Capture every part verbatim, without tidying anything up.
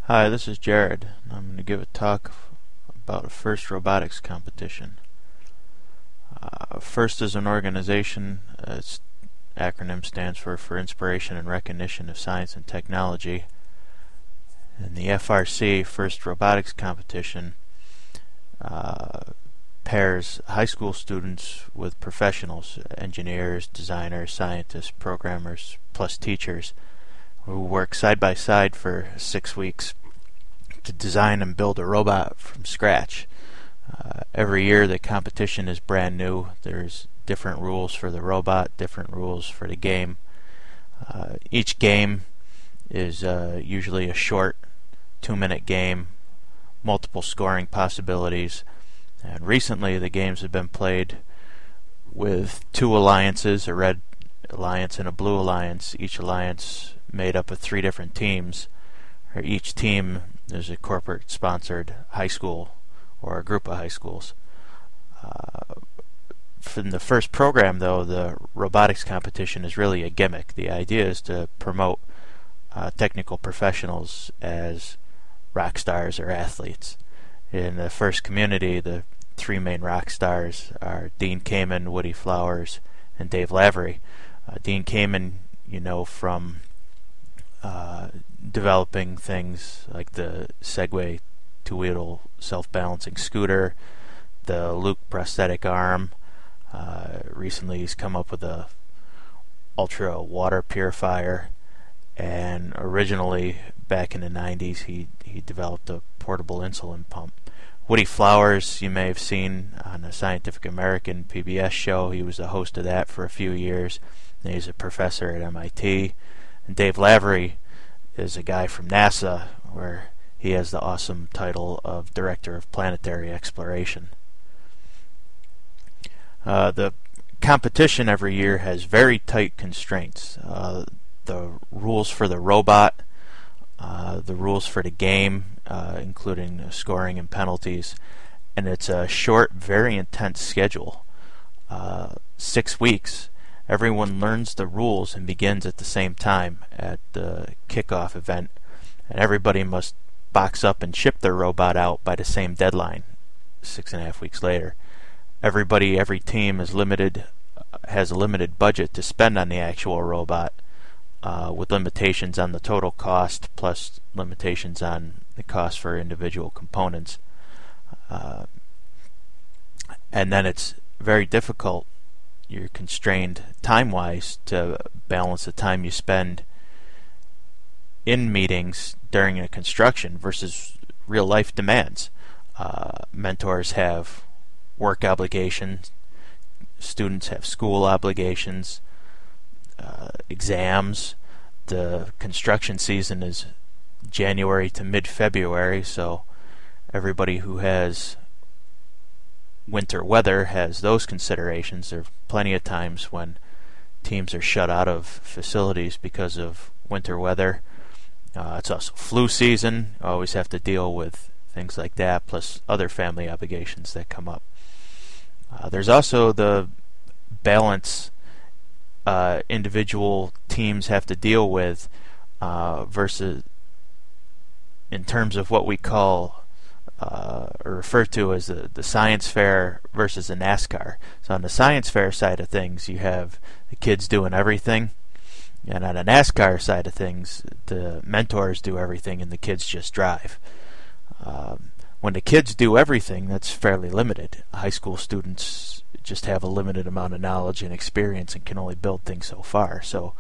Hi, this is Jared. I'm going to give a talk about a FIRST robotics competition. Uh, FIRST is an organization. Uh, its acronym stands for For Inspiration and Recognition of Science and Technology. And the F R C, FIRST Robotics Competition, uh, pairs high school students with professionals, engineers, designers, scientists, programmers, plus teachers, who work side by side for six weeks to design and build a robot from scratch. Uh, every year the competition is brand new. There's different rules for the robot, different rules for the game. Uh, each game is uh, usually a short two-minute game, multiple scoring possibilities, and recently the games have been played with two alliances, a red alliance and a blue alliance, each alliance made up of three different teams. Or each team is a corporate-sponsored high school or a group of high schools. Uh, from the first program, though, the robotics competition is really a gimmick. The idea is to promote uh, technical professionals as rock stars or athletes. In the FIRST community, the three main rock stars are Dean Kamen, Woody Flowers, and Dave Lavery. Uh, Dean Kamen, you know, from uh, developing things like the Segway two-wheel self-balancing scooter, the Luke prosthetic arm. Uh, recently he's come up with a ultra water purifier, and originally back in the nineties he, he developed a portable insulin pump. Woody Flowers, you may have seen on a Scientific American P B S show. He was the host of that for a few years. And he's a professor at M I T. And Dave Lavery is a guy from NASA, where he has the awesome title of Director of Planetary Exploration. Uh, the competition every year has very tight constraints. Uh, the rules for the robot, uh, the rules for the game, uh, including scoring and penalties, and it's a short, very intense schedule. Uh, six weeks. Everyone learns the rules and begins at the same time at the kickoff event, and everybody must box up and ship their robot out by the same deadline, six and a half weeks later. Everybody, every team is limited, has a limited budget to spend on the actual robot, uh, with limitations on the total cost, plus limitations on the cost for individual components. Uh, and then it's very difficult. You're constrained time-wise to balance the time you spend in meetings during a construction versus real-life demands. Uh, mentors have work obligations, students have school obligations, uh, exams. The construction season is January to mid-February, so everybody who has winter weather has those considerations. There are plenty of times when teams are shut out of facilities because of winter weather. Uh, it's also flu season. You always have to deal with things like that, plus other family obligations that come up. Uh, there's also the balance uh, individual teams have to deal with uh, versus in terms of what we call Uh, or referred to as the, the science fair versus the NASCAR. So on the science fair side of things, you have the kids doing everything, and on the NASCAR side of things, the mentors do everything and the kids just drive. Um, when the kids do everything, that's fairly limited. High school students just have a limited amount of knowledge and experience and can only build things so far. So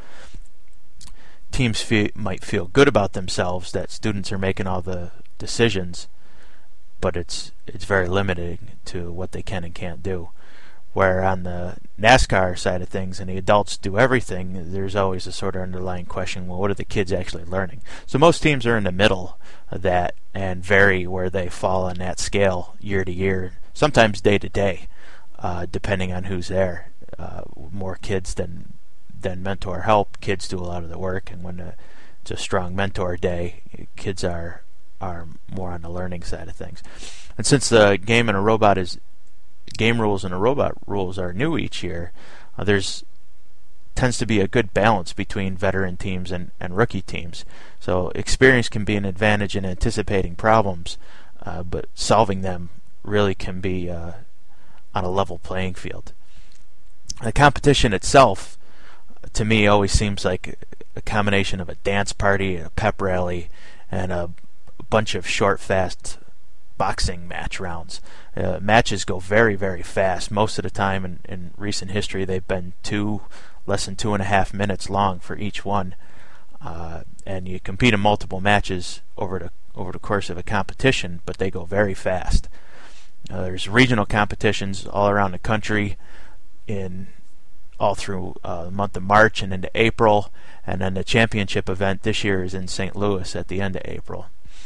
teams fe- might feel good about themselves that students are making all the decisions, but it's it's very limiting to what they can and can't do. Where on the NASCAR side of things, and the adults do everything, there's always a sort of underlying question, well, what are the kids actually learning? So most teams are in the middle of that and vary where they fall on that scale year to year, sometimes day to day, uh, depending on who's there. Uh, more kids than than mentor help, kids do a lot of the work, and when it's a strong mentor day, kids are are more on the learning side of things. And since the game and a robot is game rules and a robot rules are new each year, uh, there's tends to be a good balance between veteran teams and, and rookie teams. So experience can be an advantage in anticipating problems, uh, but solving them really can be uh, on a level playing field. The competition itself, to me, always seems like a combination of a dance party, a pep rally, and a bunch of short, fast boxing match rounds. Uh, matches go very, very fast. Most of the time in, in recent history, they've been two, less than two and a half minutes long for each one. Uh, and you compete in multiple matches over the over the course of a competition, but they go very fast. Uh, there's regional competitions all around the country, in all through uh, the month of March and into April, and then the championship event this year is in Saint Louis at the end of April.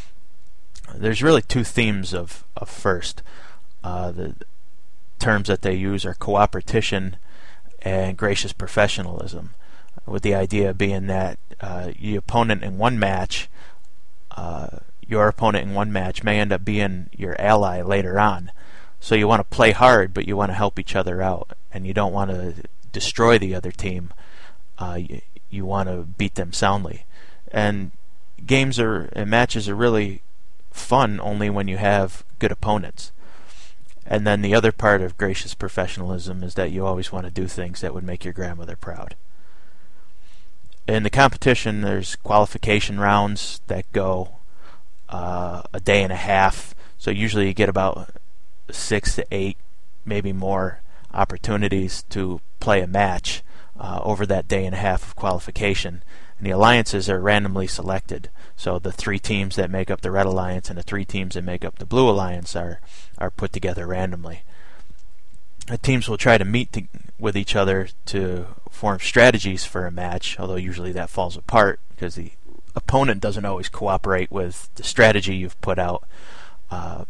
There's really two themes of, of FIRST. Uh, the terms that they use are cooperation and gracious professionalism, with the idea being that uh, the opponent in one match, uh, your opponent in one match may end up being your ally later on. So you want to play hard, but you want to help each other out, and you don't want to destroy the other team. Uh, you, you want to beat them soundly. And games are and matches are really fun only when you have good opponents. And then the other part of gracious professionalism is that you always want to do things that would make your grandmother proud. In the competition, there's qualification rounds that go uh, a day and a half. So usually you get about six to eight, maybe more, opportunities to play a match uh, over that day and a half of qualification. And the alliances are randomly selected. So the three teams that make up the Red Alliance and the three teams that make up the Blue Alliance are, are put together randomly. The teams will try to meet to, with each other to form strategies for a match, although usually that falls apart because the opponent doesn't always cooperate with the strategy you've put out. Uh,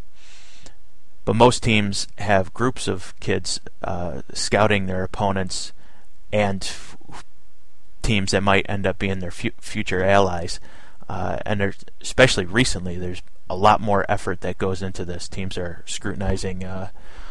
but most teams have groups of kids uh, scouting their opponents and f- teams that might end up being their fu- future allies. Uh, and there's, especially recently, there's a lot more effort that goes into this. Teams are scrutinizing uh,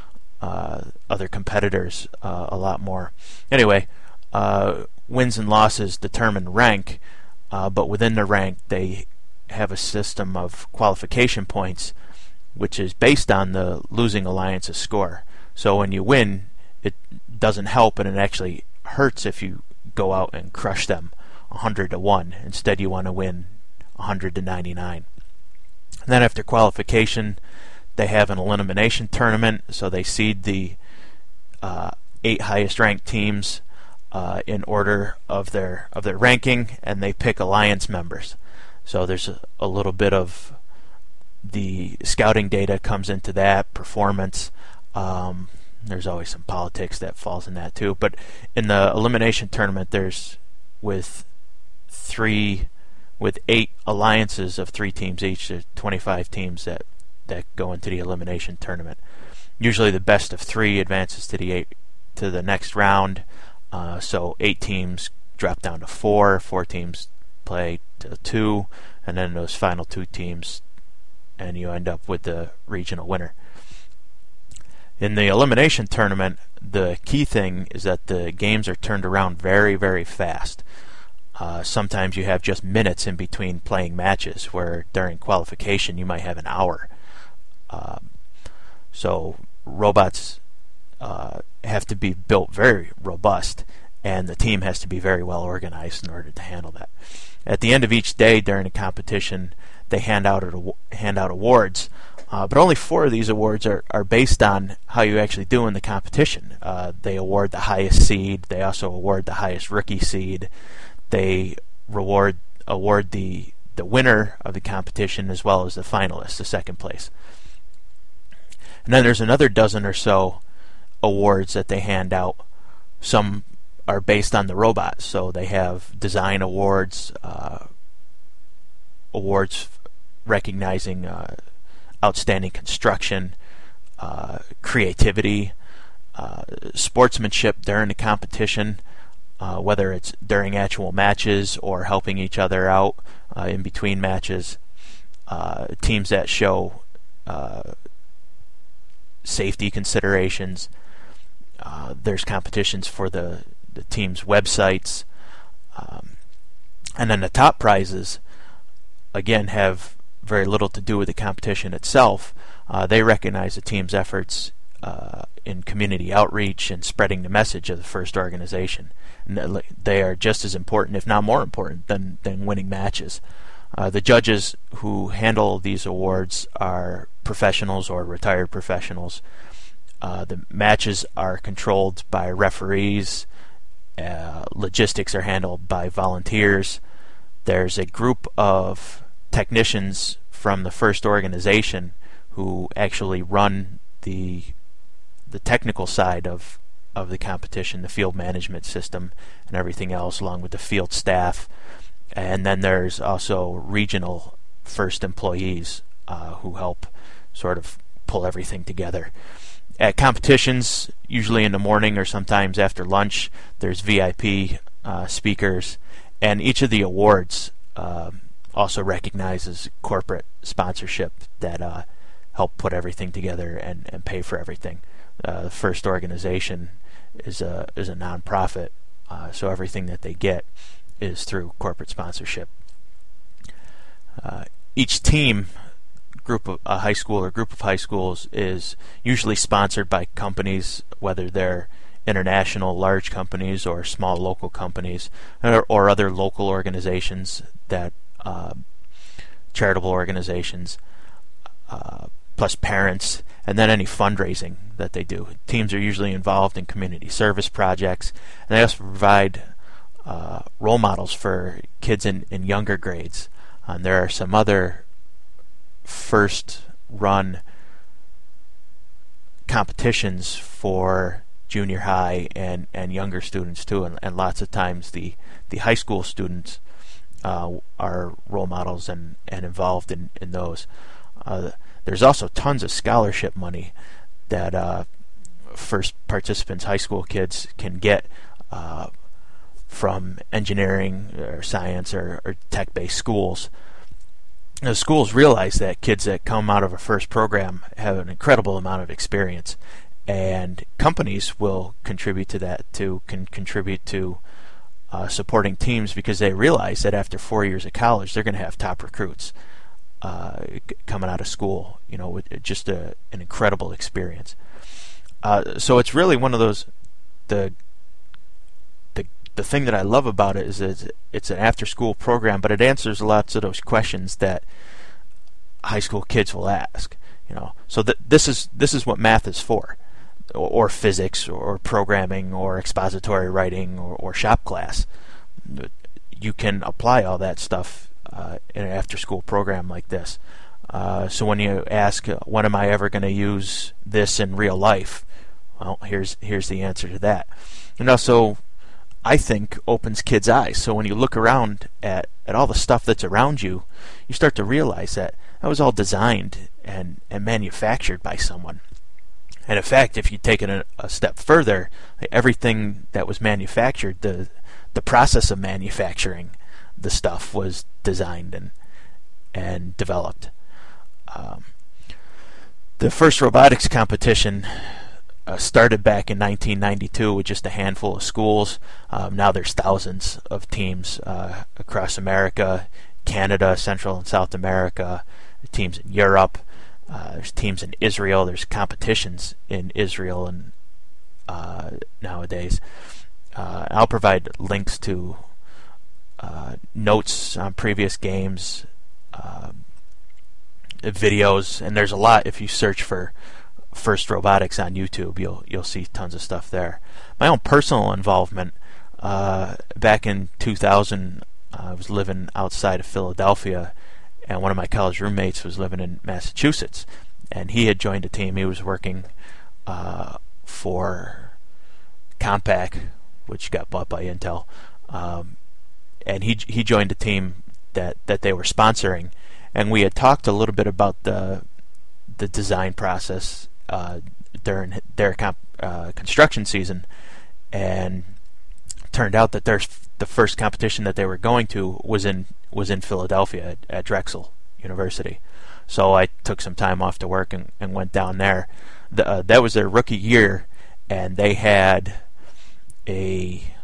uh, other competitors uh, a lot more. Anyway, uh, wins and losses determine rank, uh, but within the rank they have a system of qualification points, which is based on the losing alliance's score. So when you win, it doesn't help, and it actually hurts if you go out and crush them one hundred to one. Instead, you want to win one hundred to ninety-nine. And then after qualification, they have an elimination tournament, so they seed the uh, eight highest ranked teams uh, in order of their of their ranking, and they pick alliance members. So there's a, a little bit of the scouting data comes into that, performance. Um, there's always some politics that falls in that too. But in the elimination tournament, there's with three, with eight alliances of three teams each, there's twenty-five teams that, that go into the elimination tournament. Usually the best of three advances to the eight, to the next round. Uh, so eight teams drop down to four, four teams play to two, and then those final two teams, and you end up with the regional winner. In the elimination tournament, the key thing is that the games are turned around very, very fast. Uh, sometimes you have just minutes in between playing matches, where during qualification you might have an hour. Uh, so robots uh, have to be built very robust, and the team has to be very well organized in order to handle that. At the end of each day during the competition, they hand out hand out awards, uh, but only four of these awards are, are based on how you actually do in the competition. Uh, they award the highest seed. They also award the highest rookie seed. They reward award the the winner of the competition as well as the finalist, the second place. And then there's another dozen or so awards that they hand out. Some are based on the robots, so they have design awards, uh, awards recognizing uh, outstanding construction, uh, creativity, uh, sportsmanship during the competition, uh, whether it's during actual matches or helping each other out uh, in between matches. Uh, teams that show uh, safety considerations. Uh, there's competitions for the the team's websites. Um, and then the top prizes, again, have very little to do with the competition itself. Uh, they recognize the team's efforts uh, in community outreach and spreading the message of the FIRST organization. And they are just as important, if not more important, than, than winning matches. Uh, the judges who handle these awards are professionals or retired professionals. Uh, the matches are controlled by referees. Uh, logistics are handled by volunteers. There's a group of technicians from the FIRST organization who actually run the the technical side of, of the competition, the field management system and everything else, along with the field staff. And then there's also regional FIRST employees uh, who help sort of pull everything together. At competitions, usually in the morning or sometimes after lunch, there's V I P uh, speakers, and each of the awards uh, also recognizes corporate sponsorship that uh, help put everything together and, and pay for everything. Uh, the FIRST organization is a is a nonprofit, uh, so everything that they get is through corporate sponsorship. Uh, each team, group of a high school or group of high schools, is usually sponsored by companies, whether they're international large companies or small local companies, or, or other local organizations, that uh, charitable organizations, uh, plus parents, and then any fundraising that they do. Teams are usually involved in community service projects, and they also provide uh, role models for kids in, in younger grades. And there are some other FIRST run competitions for junior high and, and younger students too, and, and lots of times the, the high school students uh, are role models and, and involved in, in those. Uh, there's also tons of scholarship money that uh, FIRST participants, high school kids, can get uh, from engineering or science or, or tech-based schools. The schools realize that kids that come out of a FIRST program have an incredible amount of experience, and companies will contribute to that too, can contribute to uh, supporting teams, because they realize that after four years of college they're going to have top recruits uh, coming out of school, you know, with just a, an incredible experience. Uh, so it's really one of those, the the the thing that I love about it is that it's an after-school program, but it answers lots of those questions that high school kids will ask. You know, so th- this is this is what math is for, or, or physics, or programming, or expository writing, or, or shop class. You can apply all that stuff uh, in an after-school program like this. Uh, so when you ask, when am I ever going to use this in real life? Well, here's here's the answer to that. And also, I think, opens kids' eyes. So when you look around at, at all the stuff that's around you, you start to realize that that was all designed and, and manufactured by someone. And in fact, if you take it a, a step further, everything that was manufactured, the the process of manufacturing the stuff was designed and and developed. Um, the first robotics competition Uh, started back in nineteen ninety-two with just a handful of schools. Um, now there's thousands of teams uh, across America, Canada, Central and South America, teams in Europe, uh, there's teams in Israel, there's competitions in Israel and uh, nowadays. Uh, I'll provide links to uh, notes on previous games, uh, videos, and there's a lot. If you search for FIRST Robotics on YouTube, you'll you'll see tons of stuff there. My own personal involvement, uh, back in two thousand, uh, I was living outside of Philadelphia, and one of my college roommates was living in Massachusetts, and he had joined a team. He was working uh, for Compaq, which got bought by Intel, um, and he he joined a team that, that they were sponsoring, and we had talked a little bit about the the design process Uh, during their comp, uh, construction season, and turned out that their the first competition that they were going to was in was in Philadelphia at, at Drexel University. So I took some time off to work and, and went down there. The, uh, that was their rookie year, and they had a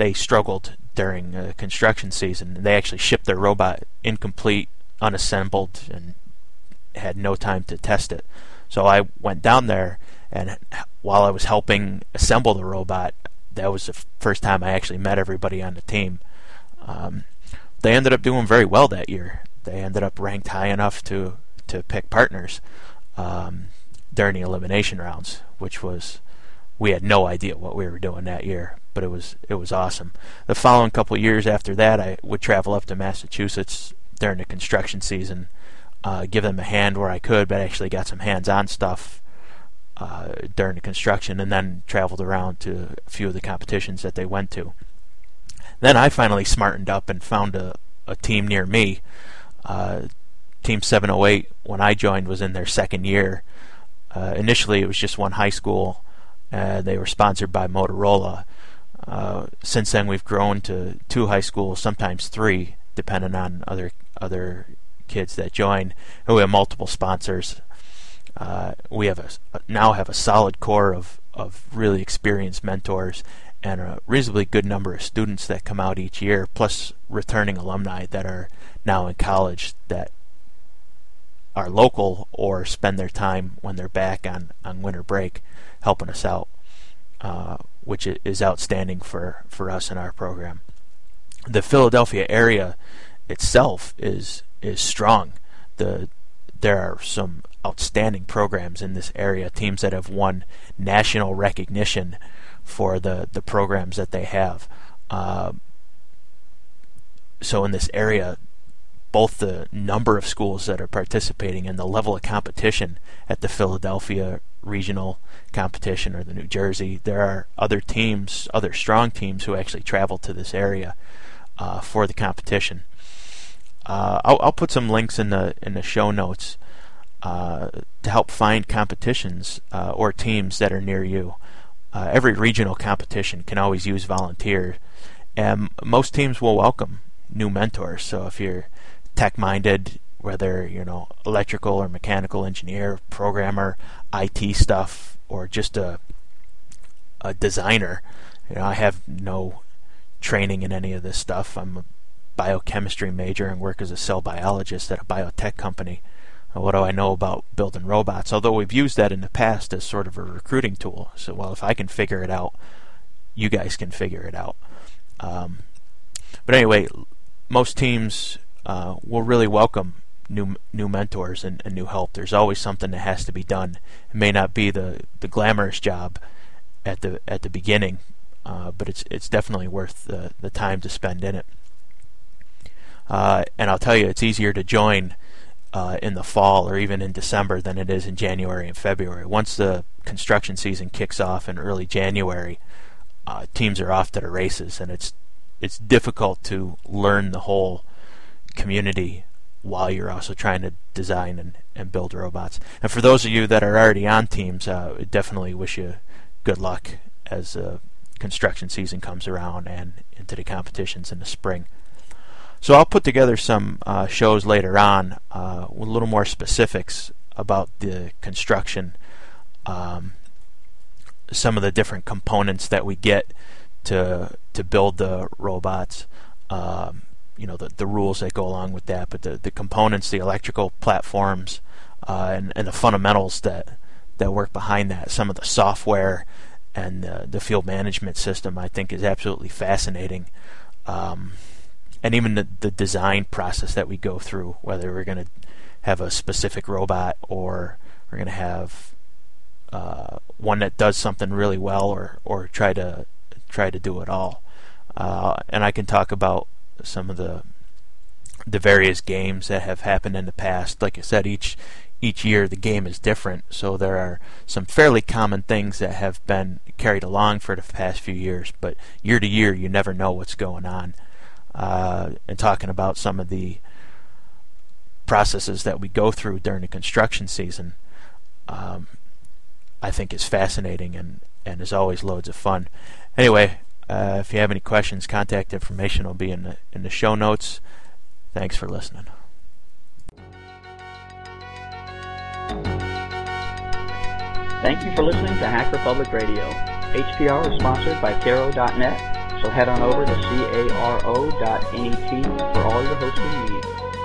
they struggled during uh, construction season. They actually shipped their robot incomplete, unassembled, and had no time to test it. So I went down there, and while I was helping assemble the robot, that was the f- first time I actually met everybody on the team. Um, they ended up doing very well that year. They ended up ranked high enough to, to pick partners um, during the elimination rounds, which was, we had no idea what we were doing that year, but it was it was awesome. The following couple of years after that, I would travel up to Massachusetts during the construction season, uh, give them a hand where I could, but I actually got some hands-on stuff Uh, during the construction, and then traveled around to a few of the competitions that they went to. Then I finally smartened up and found a, a team near me. Uh, Team seven oh eight, when I joined, was in their second year. Uh, initially, it was just one high school. Uh, they were sponsored by Motorola. Uh, since then, we've grown to two high schools, sometimes three, depending on other other kids that join. And we have multiple sponsors. Uh, we have a, now have a solid core of, of really experienced mentors and a reasonably good number of students that come out each year, plus returning alumni that are now in college that are local or spend their time when they're back on, on winter break helping us out, uh, which is outstanding for, for us in our program. The Philadelphia area itself is is strong. The there are some outstanding programs in this area, teams that have won national recognition for the, the programs that they have. Uh, so in this area, both the number of schools that are participating and the level of competition at the Philadelphia regional competition or the New Jersey, there are other teams, other strong teams who actually travel to this area uh, for the competition. Uh, I'll, I'll put some links in the in the show notes Uh, to help find competitions uh, or teams that are near you. Uh, every regional competition can always use volunteers, and most teams will welcome new mentors. So if you're tech-minded, whether you know electrical or mechanical engineer, programmer, I T stuff, or just a a designer, you know I have no training in any of this stuff. I'm a biochemistry major and work as a cell biologist at a biotech company. What do I know about building robots? Although we've used that in the past as sort of a recruiting tool. So, well, if I can figure it out, you guys can figure it out. Um, but anyway, most teams uh, will really welcome new new mentors and, and new help. There's always something that has to be done. It may not be the, the glamorous job at the at the beginning, uh, but it's it's definitely worth the, the time to spend in it. Uh, and I'll tell you, it's easier to join Uh, in the fall or even in December than it is in January and February. Once the construction season kicks off in early January, uh, teams are off to the races, and it's it's difficult to learn the whole community while you're also trying to design and, and build robots. And for those of you that are already on teams, uh, I definitely wish you good luck as uh, construction season comes around and into the competitions in the spring. So I'll put together some uh, shows later on uh, with a little more specifics about the construction, um, some of the different components that we get to to build the robots, um, you know, the, the rules that go along with that, but the, the components, the electrical platforms, uh, and, and the fundamentals that, that work behind that. Some of the software and the, the field management system I think is absolutely fascinating. Um, And even the, the design process that we go through, whether we're going to have a specific robot or we're going to have uh, one that does something really well, or, or try to try to do it all. Uh, and I can talk about some of the the various games that have happened in the past. Like I said, each each year the game is different, so there are some fairly common things that have been carried along for the past few years. But year to year, you never know what's going on. Uh, and talking about some of the processes that we go through during the construction season, um, I think is fascinating and, and is always loads of fun. Anyway, uh, if you have any questions, contact information will be in the, in the show notes. Thanks for listening. Thank you for listening to Hacker Public Radio. H P R is sponsored by Caro dot net, So head on over to caro dot net for all your hosting needs.